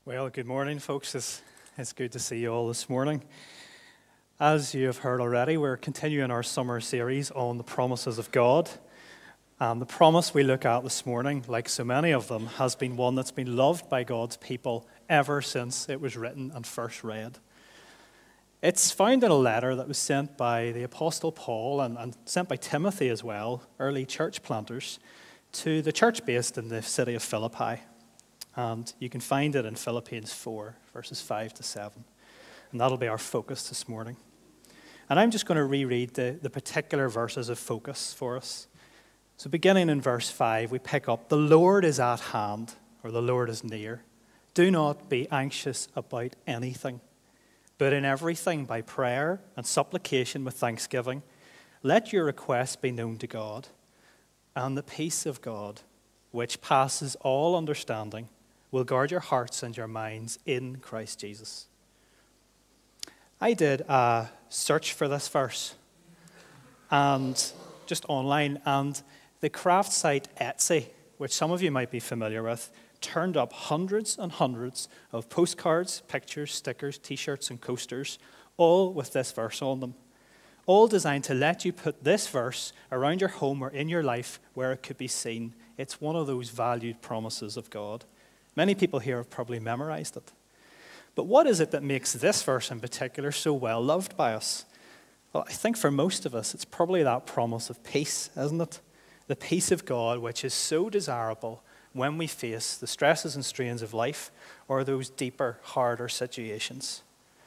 Well, good morning, folks. It's good to see you all this morning. As you have heard already, we're continuing our summer series on the promises of God. And the promise we look at this morning, like so many of them, has been one that's been loved by God's people ever since it was written and first read. It's found in a letter that was sent by the Apostle Paul and sent by Timothy as well, early church planters, to the church based in the city of Philippi. And you can find it in Philippians 4, verses 5 to 7. And that'll be our focus this morning. And I'm just going to reread the particular verses of focus for us. So beginning in verse 5, we pick up, "The Lord is at hand," or "the Lord is near. Do not be anxious about anything, but in everything by prayer and supplication with thanksgiving, let your requests be known to God. And the peace of God, which passes all understanding, will guard your hearts and your minds in Christ Jesus." I did a search for this verse, and just online, and the craft site Etsy, which some of you might be familiar with, turned up hundreds and hundreds of postcards, pictures, stickers, t-shirts, and coasters, all with this verse on them, all designed to let you put this verse around your home or in your life where it could be seen. It's one of those valued promises of God. Many people here have probably memorized it. But what is it that makes this verse in particular so well loved by us? Well, I think for most of us, it's probably that promise of peace, isn't it? The peace of God, which is so desirable when we face the stresses and strains of life or those deeper, harder situations.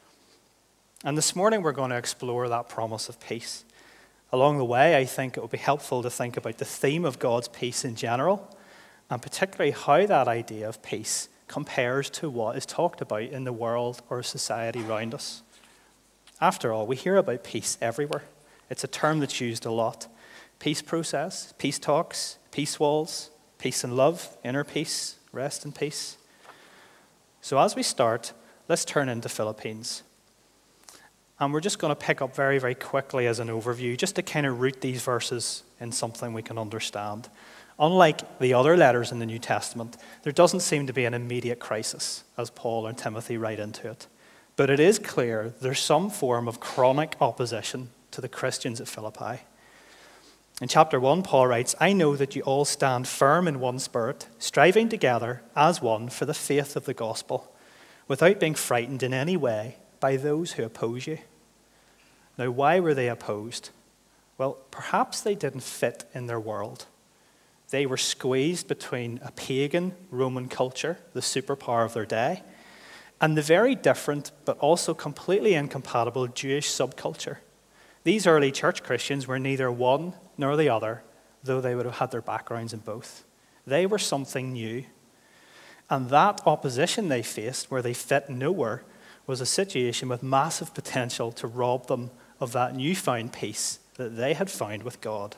And this morning, we're going to explore that promise of peace. Along the way, I think it will be helpful to think about the theme of God's peace in general, and particularly how that idea of peace compares to what is talked about in the world or society around us. After all, we hear about peace everywhere. It's a term that's used a lot. Peace process, peace talks, peace walls, peace and love, inner peace, rest in peace. So as we start, let's turn into Philippines. And we're just going to pick up very, very quickly as an overview, just to kind of root these verses in something we can understand. Unlike the other letters in the New Testament, there doesn't seem to be an immediate crisis as Paul and Timothy write into it. But it is clear there's some form of chronic opposition to the Christians at Philippi. In chapter 1, Paul writes, "I know that you all stand firm in one spirit, striving together as one for the faith of the gospel, without being frightened in any way by those who oppose you." Now, why were they opposed? Well, perhaps they didn't fit in their world. They were squeezed between a pagan Roman culture, the superpower of their day, and the very different but also completely incompatible Jewish subculture. These early church Christians were neither one nor the other, though they would have had their backgrounds in both. They were something new. And that opposition they faced, where they fit nowhere, was a situation with massive potential to rob them of that newfound peace that they had found with God.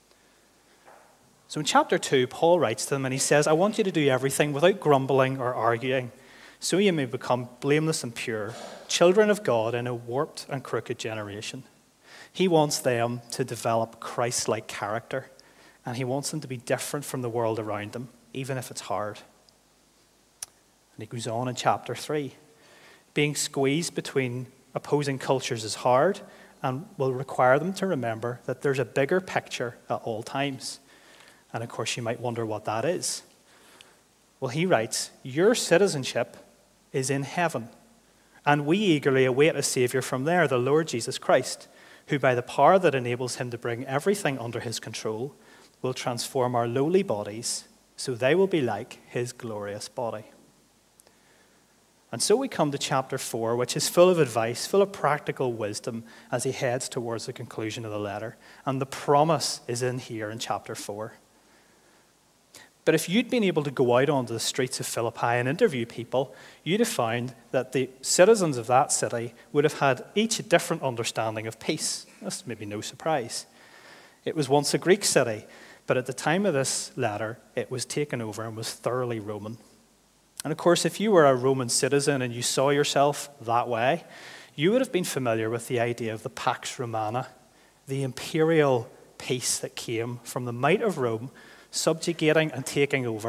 So in chapter 2, Paul writes to them and he says, "I want you to do everything without grumbling or arguing, so you may become blameless and pure, children of God in a warped and crooked generation." He wants them to develop Christ-like character, and he wants them to be different from the world around them, even if it's hard. And he goes on in chapter 3. Being squeezed between opposing cultures is hard and will require them to remember that there's a bigger picture at all times. And of course, you might wonder what that is. Well, he writes, "Your citizenship is in heaven, and we eagerly await a Savior from there, the Lord Jesus Christ, who by the power that enables him to bring everything under his control will transform our lowly bodies so they will be like his glorious body." And so we come to chapter 4, which is full of advice, full of practical wisdom as he heads towards the conclusion of the letter. And the promise is in here in chapter 4. But if you'd been able to go out onto the streets of Philippi and interview people, you'd have found that the citizens of that city would have had each a different understanding of peace. That's maybe no surprise. It was once a Greek city, but at the time of this letter, it was taken over and was thoroughly Roman. And of course, if you were a Roman citizen and you saw yourself that way, you would have been familiar with the idea of the Pax Romana, the imperial peace that came from the might of Rome subjugating and taking over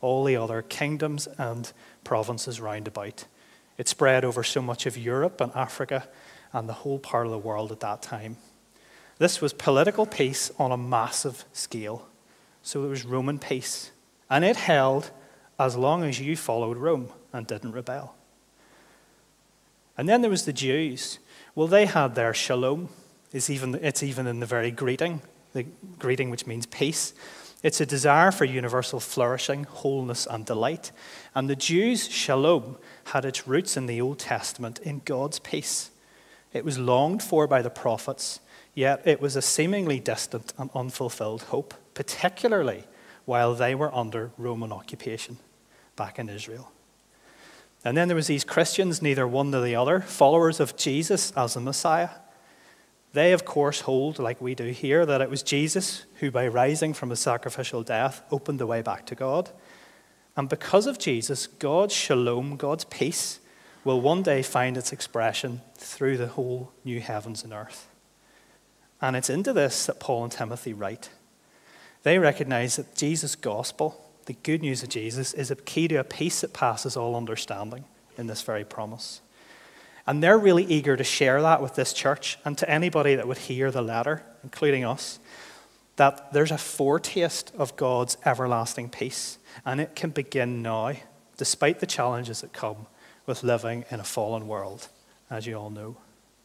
all the other kingdoms and provinces round about. It spread over so much of Europe and Africa and the whole part of the world at that time. This was political peace on a massive scale. So it was Roman peace. And it held as long as you followed Rome and didn't rebel. And then there was the Jews. Well, they had their shalom. It's even in the very greeting, the greeting which means peace. It's a desire for universal flourishing, wholeness, and delight. And the Jews' shalom had its roots in the Old Testament in God's peace. It was longed for by the prophets, yet it was a seemingly distant and unfulfilled hope, particularly while they were under Roman occupation back in Israel. And then there was these Christians, neither one nor the other, followers of Jesus as the Messiah. They, of course, hold, like we do here, that it was Jesus who, by rising from a sacrificial death, opened the way back to God. And because of Jesus, God's shalom, God's peace, will one day find its expression through the whole new heavens and earth. And it's into this that Paul and Timothy write. They recognize that Jesus' gospel, the good news of Jesus, is a key to a peace that passes all understanding in this very promise. And they're really eager to share that with this church and to anybody that would hear the letter, including us, that there's a foretaste of God's everlasting peace, and it can begin now, despite the challenges that come with living in a fallen world, as you all know.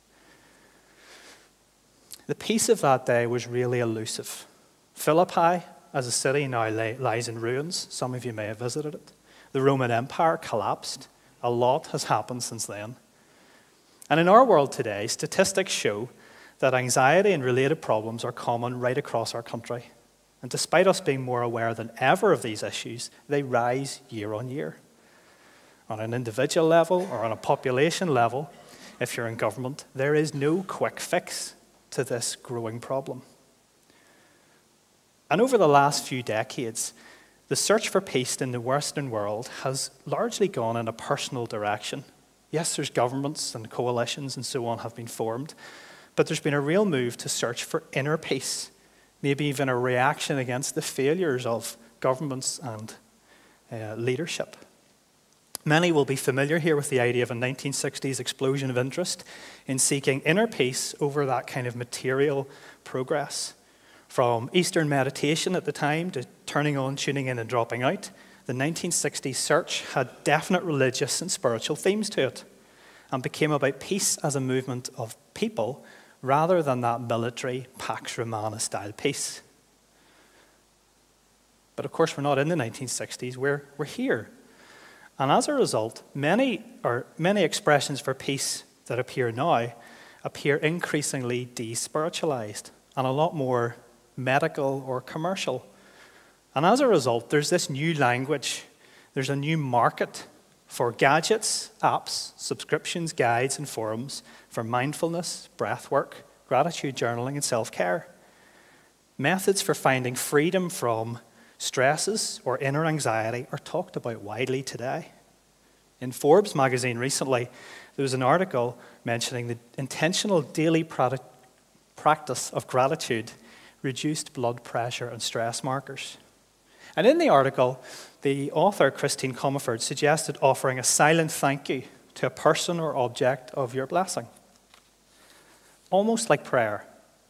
The peace of that day was really elusive. Philippi, as a city, now lies in ruins. Some of you may have visited it. The Roman Empire collapsed. A lot has happened since then. And in our world today, statistics show that anxiety and related problems are common right across our country. And despite us being more aware than ever of these issues, they rise year on year. On an individual level or on a population level, if you're in government, there is no quick fix to this growing problem. And over the last few decades, the search for peace in the Western world has largely gone in a personal direction. Yes, there's governments and coalitions and so on have been formed, but there's been a real move to search for inner peace, maybe even a reaction against the failures of governments and leadership. Many will be familiar here with the idea of a 1960s explosion of interest in seeking inner peace over that kind of material progress. From Eastern meditation at the time to turning on, tuning in, and dropping out, the 1960s search had definite religious and spiritual themes to it and became about peace as a movement of people rather than that military Pax Romana style peace. But of course, we're not in the 1960s, we're here. And as a result, many expressions for peace that appear now appear increasingly despiritualized and a lot more medical or commercial. And as a result, there's this new language, there's a new market for gadgets, apps, subscriptions, guides, and forums for mindfulness, breathwork, gratitude journaling, and self-care. Methods for finding freedom from stresses or inner anxiety are talked about widely today. In Forbes magazine recently, there was an article mentioning the intentional daily practice of gratitude reduced blood pressure and stress markers. And in the article, the author, Christine Comaford, suggested offering a silent thank you to a person or object of your blessing. Almost like prayer,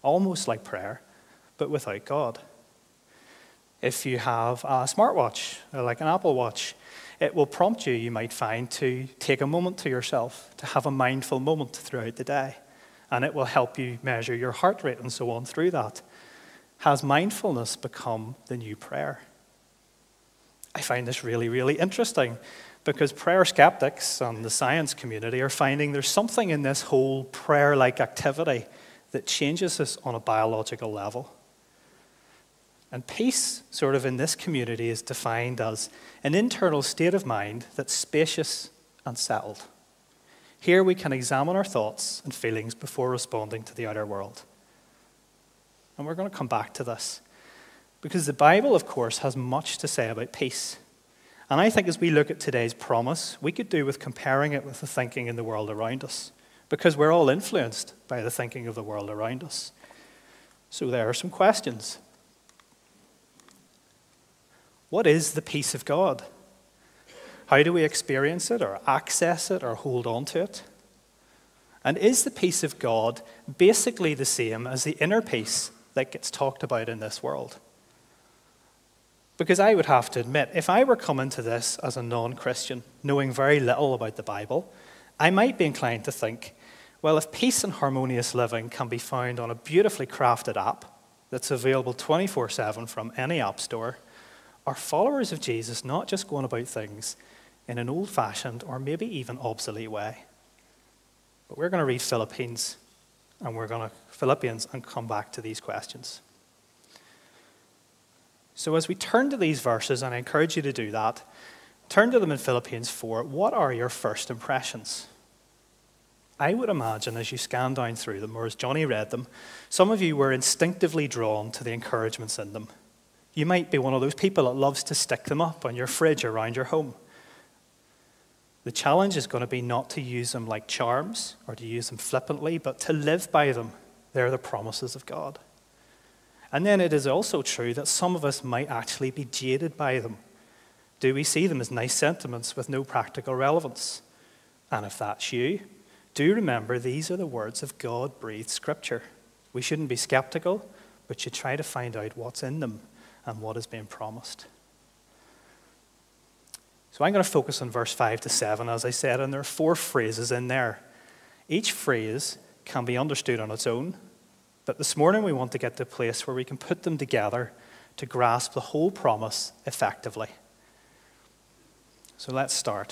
but without God. If you have a smartwatch, like an Apple Watch, it will prompt you, you might find, to take a moment to yourself, to have a mindful moment throughout the day. And it will help you measure your heart rate and so on through that. Has mindfulness become the new prayer? I find this really, really interesting because prayer skeptics and the science community are finding there's something in this whole prayer-like activity that changes us on a biological level. And peace, sort of in this community, is defined as an internal state of mind that's spacious and settled. Here we can examine our thoughts and feelings before responding to the outer world. And we're going to come back to this. Because the Bible, of course, has much to say about peace. And I think as we look at today's promise, we could do with comparing it with the thinking in the world around us. Because we're all influenced by the thinking of the world around us. So there are some questions. What is the peace of God? How do we experience it or access it or hold on to it? And is the peace of God basically the same as the inner peace that gets talked about in this world? Because I would have to admit, if I were coming to this as a non-Christian, knowing very little about the Bible, I might be inclined to think, well, if peace and harmonious living can be found on a beautifully crafted app that's available 24/7 from any app store, are followers of Jesus not just going about things in an old-fashioned or maybe even obsolete way? But we're going to read Philippians and come back to these questions. So as we turn to these verses, and I encourage you to do that, turn to them in Philippians 4. What are your first impressions? I would imagine as you scan down through them, or as Johnny read them, some of you were instinctively drawn to the encouragements in them. You might be one of those people that loves to stick them up on your fridge around your home. The challenge is going to be not to use them like charms or to use them flippantly, but to live by them. They're the promises of God. And then it is also true that some of us might actually be jaded by them. Do we see them as nice sentiments with no practical relevance? And if that's you, do remember these are the words of God-breathed Scripture. We shouldn't be skeptical, but should try to find out what's in them and what is being promised. So I'm going to focus on verse 5 to 7, as I said, and there are 4 phrases in there. Each phrase can be understood on its own, but this morning we want to get to a place where we can put them together to grasp the whole promise effectively. So let's start.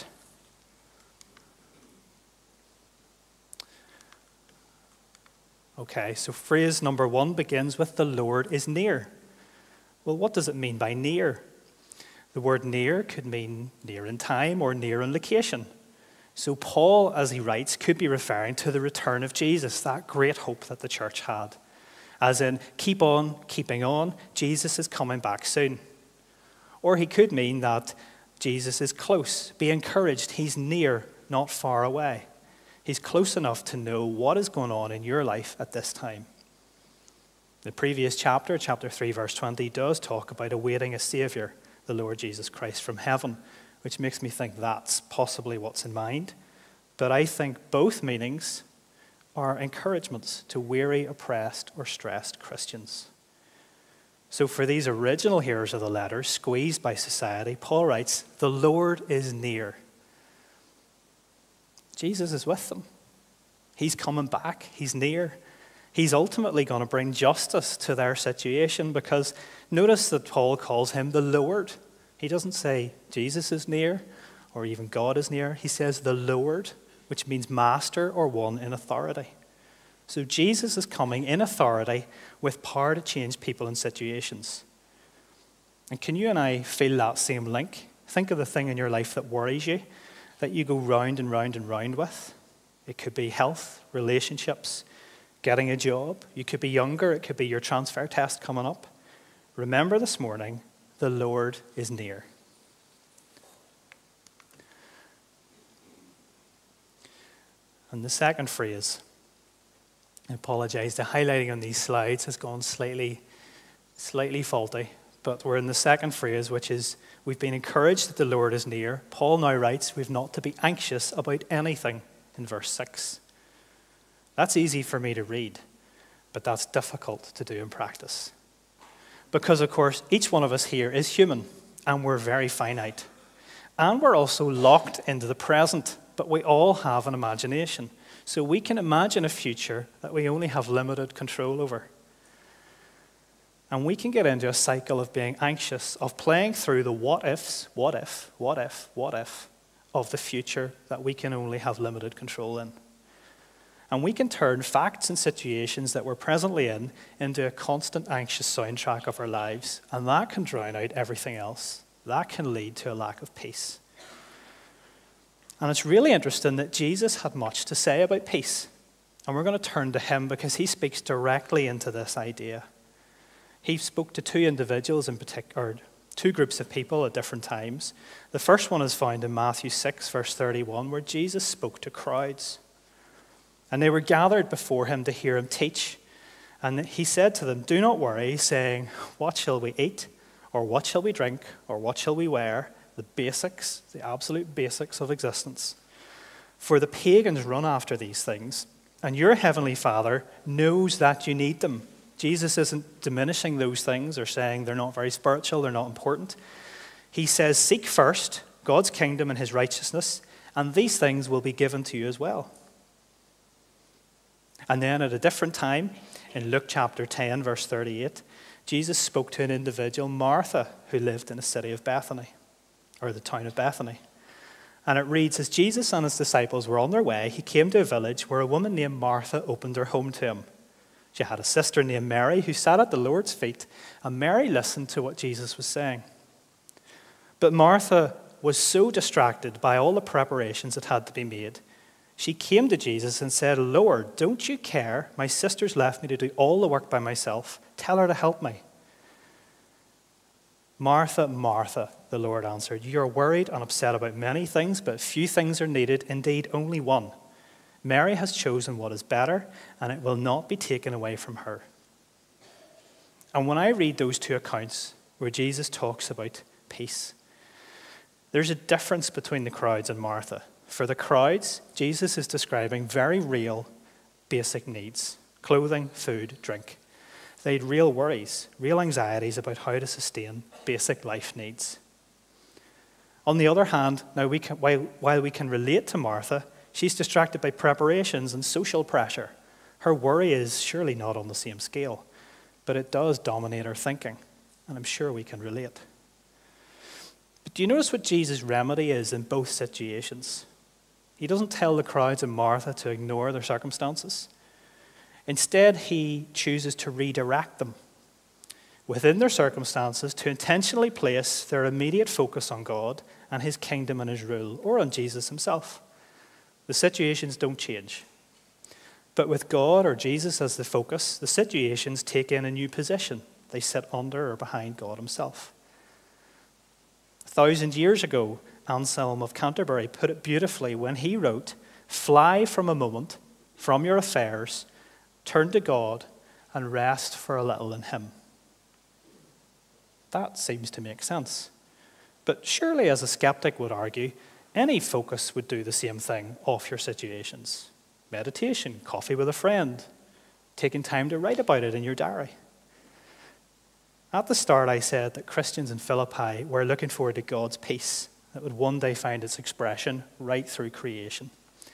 Okay, so phrase number 1 begins with "the Lord is near." Well, what does it mean by near? The word near could mean near in time or near in location. So Paul, as he writes, could be referring to the return of Jesus, that great hope that the church had. As in, keep on keeping on, Jesus is coming back soon. Or he could mean that Jesus is close. Be encouraged, he's near, not far away. He's close enough to know what is going on in your life at this time. The previous chapter, chapter 3, verse 20, does talk about awaiting a Savior, the Lord Jesus Christ from heaven, which makes me think that's possibly what's in mind. But I think both meanings are encouragements to weary, oppressed, or stressed Christians. So for these original hearers of the letter, squeezed by society, Paul writes, "The Lord is near." Jesus is with them. He's coming back. He's near. He's ultimately going to bring justice to their situation, because notice that Paul calls him the Lord. He doesn't say Jesus is near or even God is near. He says the Lord, which means master or one in authority. So Jesus is coming in authority with power to change people and situations. And can you and I feel that same link? Think of the thing in your life that worries you, that you go round and round and round with. It could be health, relationships, getting a job. You could be younger. It could be your transfer test coming up. Remember this morning, the Lord is near. And the second phrase, I apologize, the highlighting on these slides has gone slightly faulty, but we're in the second phrase, which is, we've been encouraged that the Lord is near. Paul now writes, we've not to be anxious about anything in verse 6. That's easy for me to read, but that's difficult to do in practice. Because, of course, each one of us here is human, and we're very finite. And we're also locked into the present, but we all have an imagination. So we can imagine a future that we only have limited control over. And we can get into a cycle of being anxious, of playing through the what ifs, what if, of the future that we can only have limited control in. And we can turn facts and situations that we're presently in into a constant anxious soundtrack of our lives. And that can drown out everything else. That can lead to a lack of peace. And it's really interesting that Jesus had much to say about peace. And we're going to turn to him because he speaks directly into this idea. He spoke to 2 individuals in particular, or 2 groups of people at different times. The first one is found in Matthew 6, verse 31, where Jesus spoke to crowds. And they were gathered before him to hear him teach. And he said to them, "Do not worry, saying, 'What shall we eat?' or what shall we drink, or what shall we wear, the basics, the absolute basics of existence. For the pagans run after these things, and your heavenly Father knows that you need them. Jesus isn't diminishing those things or saying they're not very spiritual, they're not important. He says, seek first God's kingdom and his righteousness, and these things will be given to you as well. And then at a different time, in Luke chapter 10, verse 38, Jesus spoke to an individual, Martha, who lived in the city of Bethany, or the town of Bethany. And it reads, as Jesus and his disciples were on their way, he came to a village where a woman named Martha opened her home to him. She had a sister named Mary who sat at the Lord's feet, and Mary listened to what Jesus was saying. But Martha was so distracted by all the preparations that had to be made. She came to Jesus and said, Lord, don't you care? My sister's left me to do all the work by myself. Tell her to help me. Martha, Martha, the Lord answered, you are worried and upset about many things, but few things are needed, indeed only one. Mary has chosen what is better, and it will not be taken away from her. And when I read those two accounts where Jesus talks about peace, there's a difference between the crowds and Martha. For the crowds, Jesus is describing very real, basic needs: clothing, food, drink. They had real worries, real anxieties about how to sustain basic life needs. On the other hand, now while we can relate to Martha, she's distracted by preparations and social pressure. Her worry is surely not on the same scale, but it does dominate her thinking, and I'm sure we can relate. But do you notice what Jesus' remedy is in both situations? He doesn't tell the crowds and Martha to ignore their circumstances. Instead, he chooses to redirect them within their circumstances to intentionally place their immediate focus on God and his kingdom and his rule, or on Jesus himself. The situations don't change. But with God or Jesus as the focus, the situations take in a new position. They sit under or behind God himself. 1,000 years ago, Anselm of Canterbury put it beautifully when he wrote, fly from a moment, from your affairs, turn to God, and rest for a little in him. That seems to make sense. But surely, as a skeptic would argue, any focus would do the same thing off your situations. Meditation, coffee with a friend, taking time to write about it in your diary. At the start, I said that Christians in Philippi were looking forward to God's peace that would one day find its expression right through creation.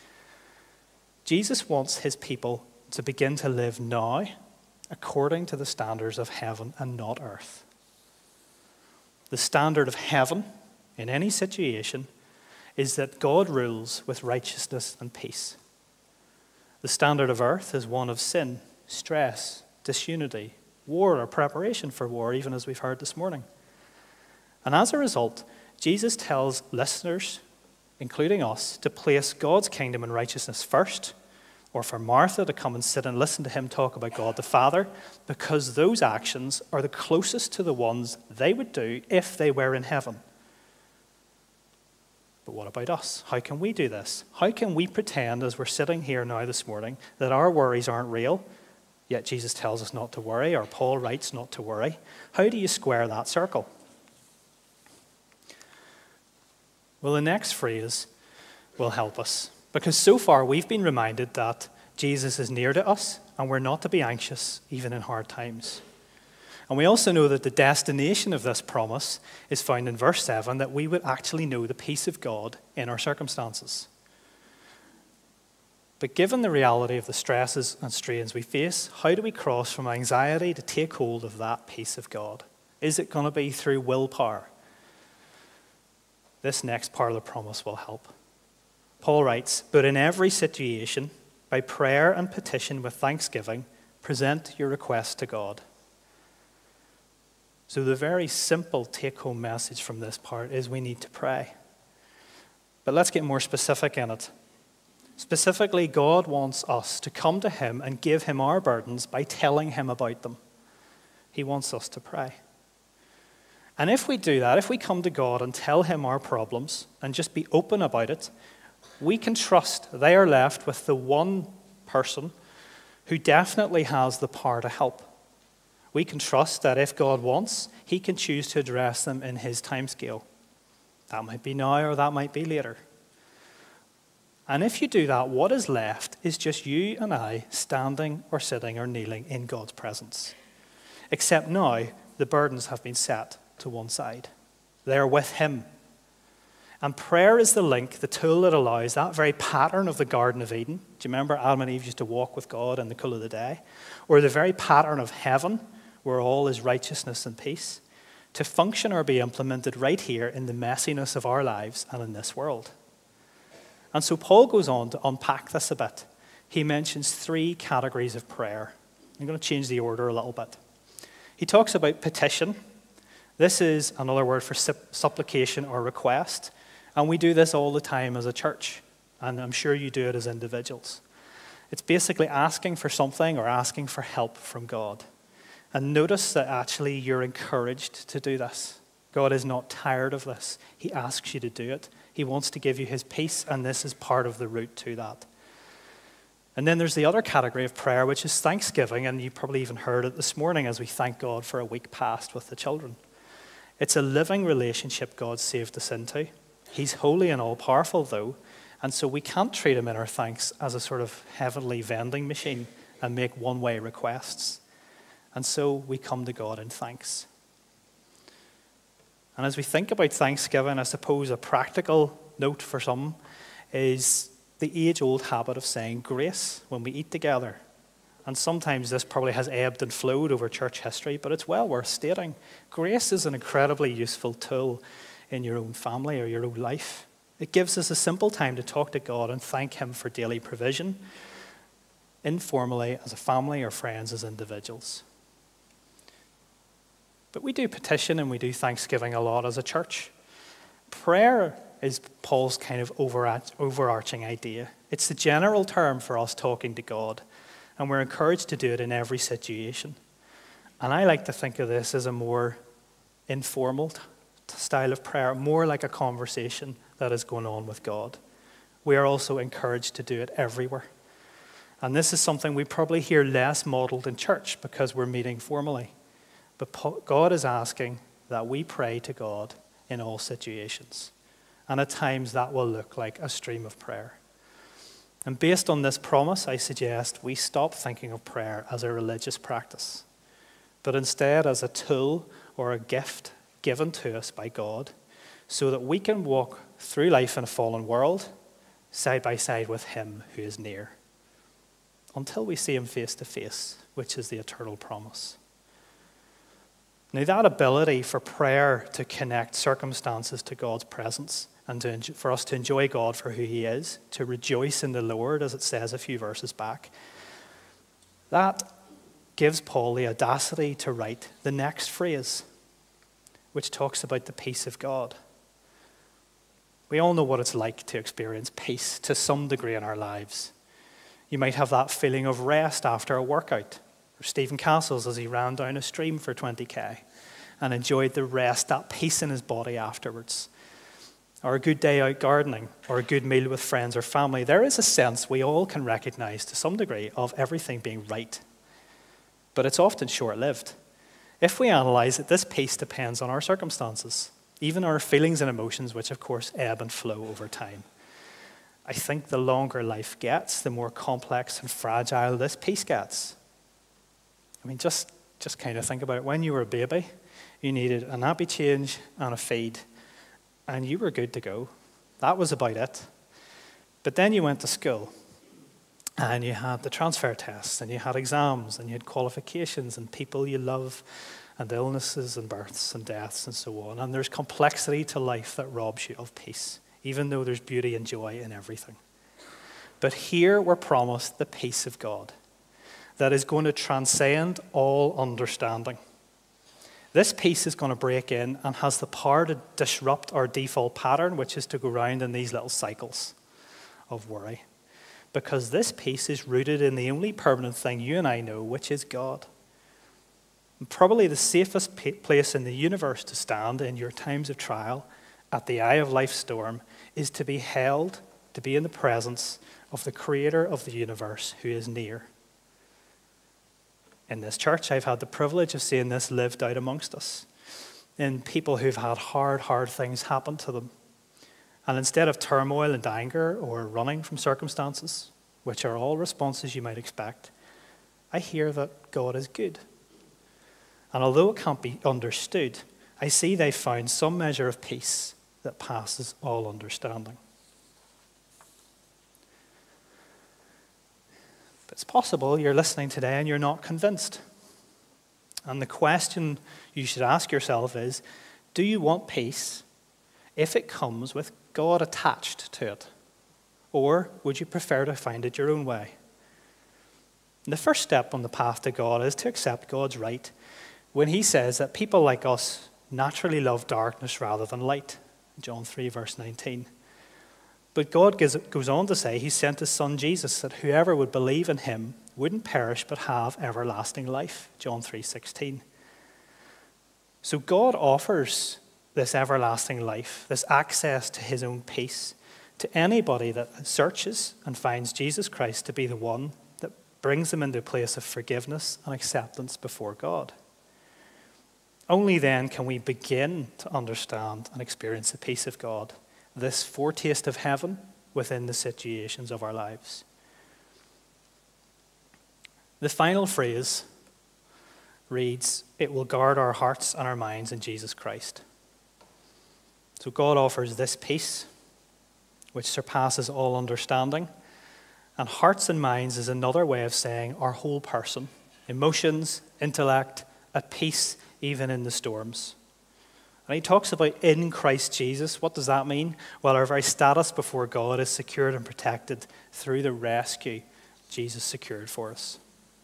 Jesus wants his people to begin to live now according to the standards of heaven and not earth. The standard of heaven in any situation is that God rules with righteousness and peace. The standard of earth is one of sin, stress, disunity, war or preparation for war, even as we've heard this morning. And as a result, Jesus tells listeners, including us, to place God's kingdom and righteousness first, or for Martha to come and sit and listen to him talk about God the Father, because those actions are the closest to the ones they would do if they were in heaven. But what about us? How can we do this? How can we pretend, as we're sitting here now this morning, that our worries aren't real, yet Jesus tells us not to worry, or Paul writes not to worry? How do you square that circle? Well, the next phrase will help us. Because so far we've been reminded that Jesus is near to us and we're not to be anxious even in hard times. And we also know that the destination of this promise is found in verse 7, that we would actually know the peace of God in our circumstances. But given the reality of the stresses and strains we face, how do we cross from anxiety to take hold of that peace of God? Is it going to be through willpower? This next part of the promise will help. Paul writes, but in every situation, by prayer and petition with thanksgiving, present your requests to God. So the very simple take-home message from this part is we need to pray. But let's get more specific in it. Specifically, God wants us to come to him and give him our burdens by telling him about them. He wants us to pray. And if we do that, if we come to God and tell him our problems and just be open about it, we can trust they are left with the one person who definitely has the power to help. We can trust that if God wants, he can choose to address them in his timescale. That might be now or that might be later. And if you do that, what is left is just you and I standing or sitting or kneeling in God's presence. Except now, the burdens have been set to one side. They are with him. And prayer is the link, the tool that allows that very pattern of the Garden of Eden. Do you remember Adam and Eve used to walk with God in the cool of the day? Or the very pattern of heaven, where all is righteousness and peace, to function or be implemented right here in the messiness of our lives and in this world. And so Paul goes on to unpack this a bit. He mentions 3 categories of prayer. I'm going to change the order a little bit. He talks about petition. This is another word for supplication or request. And we do this all the time as a church. And I'm sure you do it as individuals. It's basically asking for something or asking for help from God. And notice that actually you're encouraged to do this. God is not tired of this. He asks you to do it. He wants to give you his peace, and this is part of the route to that. And then there's the other category of prayer, which is thanksgiving, and you probably even heard it this morning as we thank God for a week past with the children. It's a living relationship God saved us into. He's holy and all-powerful, though, and so we can't treat him in our thanks as a sort of heavenly vending machine and make one-way requests. And so we come to God in thanks. And as we think about Thanksgiving, I suppose a practical note for some is the age-old habit of saying grace when we eat together. And sometimes this probably has ebbed and flowed over church history, but it's well worth stating. Grace is an incredibly useful tool in your own family or your own life. It gives us a simple time to talk to God and thank him for daily provision, informally as a family or friends as individuals. But we do petition and we do thanksgiving a lot as a church. Prayer is Paul's kind of overarching idea. It's the general term for us talking to God, and we're encouraged to do it in every situation. And I like to think of this as a more informal style of prayer, more like a conversation that is going on with God. We are also encouraged to do it everywhere. And this is something we probably hear less modeled in church because we're meeting formally. But God is asking that we pray to God in all situations. And at times that will look like a stream of prayer. And based on this promise, I suggest we stop thinking of prayer as a religious practice, but instead as a tool or a gift given to us by God so that we can walk through life in a fallen world side by side with him who is near until we see him face to face, which is the eternal promise. Now, that ability for prayer to connect circumstances to God's presence and for us to enjoy God for who he is, to rejoice in the Lord, as it says a few verses back, that gives Paul the audacity to write the next phrase, which talks about the peace of God. We all know what it's like to experience peace to some degree in our lives. You might have that feeling of rest after a workout. Stephen Castles as he ran down a stream for 20k and enjoyed the rest, that peace in his body afterwards. Or a good day out gardening, or a good meal with friends or family. There is a sense we all can recognize to some degree of everything being right. But it's often short-lived. If we analyze it, this peace depends on our circumstances, even our feelings and emotions, which of course ebb and flow over time. I think the longer life gets, the more complex and fragile this peace gets. I mean, just kind of think about it. When you were a baby, you needed a nappy change and a feed, and you were good to go. That was about it. But then you went to school, and you had the transfer tests, and you had exams, and you had qualifications, and people you love, and illnesses, and births, and deaths, and so on. And there's complexity to life that robs you of peace, even though there's beauty and joy in everything. But here we're promised the peace of God that is going to transcend all understanding. This peace is going to break in and has the power to disrupt our default pattern, which is to go round in these little cycles of worry. Because this peace is rooted in the only permanent thing you and I know, which is God. And probably the safest place in the universe to stand in your times of trial, at the eye of life's storm, is to be held, to be in the presence of the creator of the universe who is near. In this church, I've had the privilege of seeing this lived out amongst us, in people who've had hard things happen to them. And instead of turmoil and anger or running from circumstances, which are all responses you might expect, I hear that God is good. And although it can't be understood, I see they've found some measure of peace that passes all understanding. But it's possible you're listening today and you're not convinced. And the question you should ask yourself is, do you want peace if it comes with God attached to it? Or would you prefer to find it your own way? And the first step on the path to God is to accept God's right when he says that people like us naturally love darkness rather than light. John 3, verse 19. But God goes on to say he sent his son Jesus that whoever would believe in him wouldn't perish but have everlasting life. John 3:16. So God offers this everlasting life, this access to his own peace, to anybody that searches and finds Jesus Christ to be the one that brings them into a place of forgiveness and acceptance before God. Only then can we begin to understand and experience the peace of God, this foretaste of heaven within the situations of our lives. The final phrase reads, "It will guard our hearts and our minds in Jesus Christ." So God offers this peace, which surpasses all understanding. And hearts and minds is another way of saying our whole person, emotions, intellect, at peace even in the storms. And he talks about in Christ Jesus. What does that mean? Well, our very status before God is secured and protected through the rescue Jesus secured for us.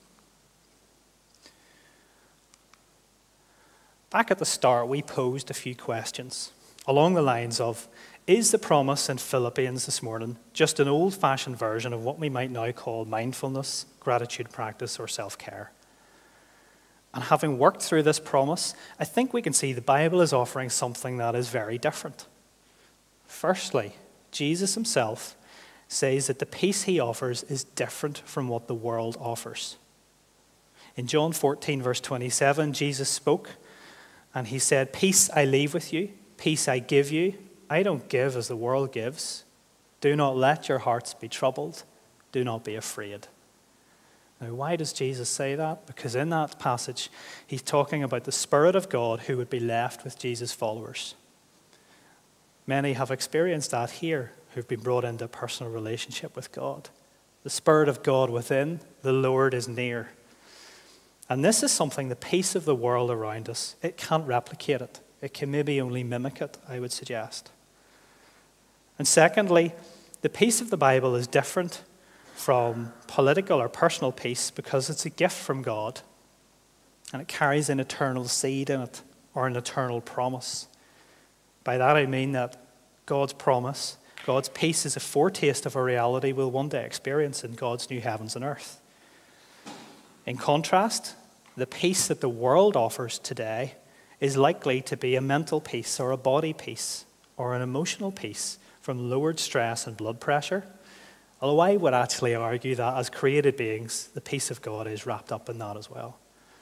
Back at the start, we posed a few questions along the lines of, is the promise in Philippians this morning just an old-fashioned version of what we might now call mindfulness, gratitude practice, or self-care? And having worked through this promise, I think we can see the Bible is offering something that is very different. Firstly, Jesus himself says that the peace he offers is different from what the world offers. In John 14, verse 27, Jesus spoke, and he said, "Peace I leave with you, peace I give you. I don't give as the world gives. Do not let your hearts be troubled. Do not be afraid." Now, why does Jesus say that? Because in that passage, he's talking about the Spirit of God who would be left with Jesus' followers. Many have experienced that here, who've been brought into a personal relationship with God. The Spirit of God within, the Lord is near. And this is something, the peace of the world around us, it can't replicate it. It can maybe only mimic it, I would suggest. And secondly, the peace of the Bible is different from political or personal peace because it's a gift from God and it carries an eternal seed in it or an eternal promise. By that I mean that God's promise, God's peace is a foretaste of a reality we'll one day experience in God's new heavens and earth. In contrast, the peace that the world offers today is likely to be a mental peace or a body peace or an emotional peace from lowered stress and blood pressure. Although I would actually argue that as created beings, the peace of God is wrapped up in that as well.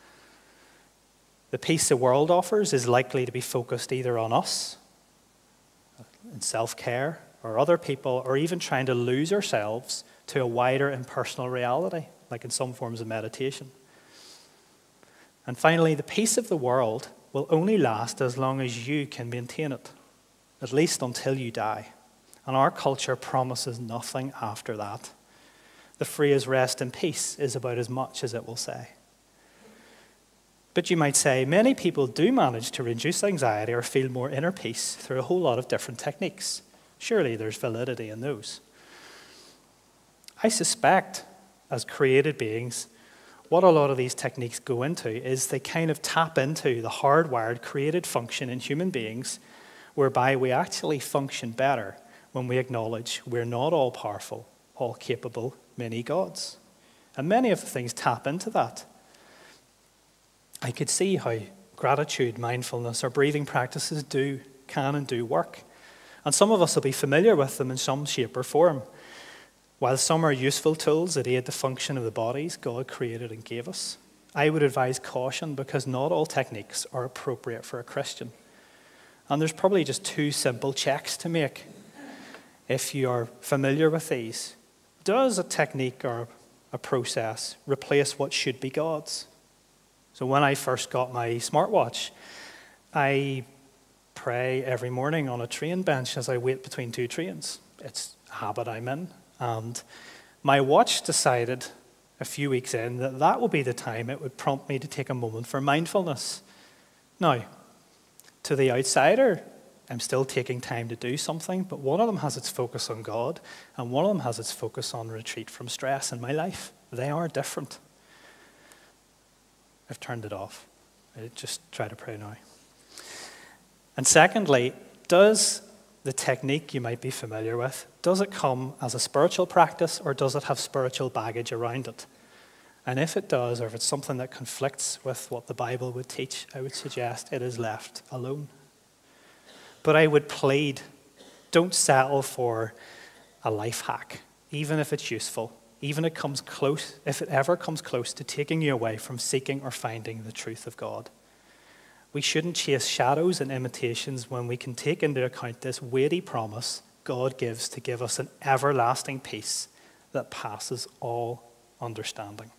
The peace the world offers is likely to be focused either on us, in self-care, or other people, or even trying to lose ourselves to a wider impersonal reality, like in some forms of meditation. And finally, the peace of the world will only last as long as you can maintain it, at least until you die. And our culture promises nothing after that. The phrase rest in peace is about as much as it will say. But you might say, many people do manage to reduce anxiety or feel more inner peace through a whole lot of different techniques. Surely there's validity in those. I suspect, as created beings, what a lot of these techniques go into is they kind of tap into the hardwired created function in human beings whereby we actually function better when we acknowledge we're not all powerful, all capable, many gods. And many of the things tap into that. I could see how gratitude, mindfulness, or breathing practices can and do work. And some of us will be familiar with them in some shape or form. While some are useful tools that aid the function of the bodies God created and gave us. I would advise caution because not all techniques are appropriate for a Christian. And there's probably just two simple checks to make if you are familiar with these. Does a technique or a process replace what should be God's? So when I first got my smartwatch, I pray every morning on a train bench as I wait between two trains. It's a habit I'm in. And my watch decided a few weeks in that that will be the time it would prompt me to take a moment for mindfulness. Now, to the outsider, I'm still taking time to do something, but one of them has its focus on God, and one of them has its focus on retreat from stress in my life. They are different. I've turned it off. I just try to pray now. And secondly, does the technique you might be familiar with, does it come as a spiritual practice or does it have spiritual baggage around it? And if it does, or if it's something that conflicts with what the Bible would teach, I would suggest it is left alone. But I would plead, don't settle for a life hack, even if it's useful, even if it ever comes close to taking you away from seeking or finding the truth of God. We shouldn't chase shadows and imitations when we can take into account this weighty promise God gives to give us an everlasting peace that passes all understanding.